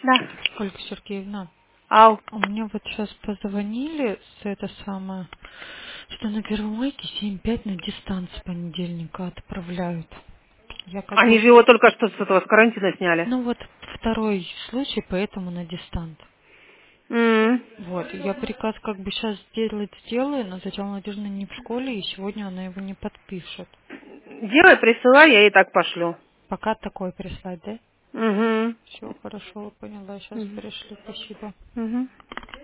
Да. Ольга Сергеевна, Ау. у меня вот сейчас позвонили с это самое, что на Первомайке 7-5 на дистанц с понедельника отправляют. Я как Они бы, же его только что с этого с карантина сняли. ну вот второй случай, поэтому на дистант. М. Вот, я приказ как бы сейчас сделаю, но Татьяна Владимировна не в школе, и сегодня она его не подпишет. Делай, присылай, я ей так пошлю. Пока такой прислать, да? Угу. Все, хорошо, поняла, сейчас Угу. пришли, спасибо. Угу.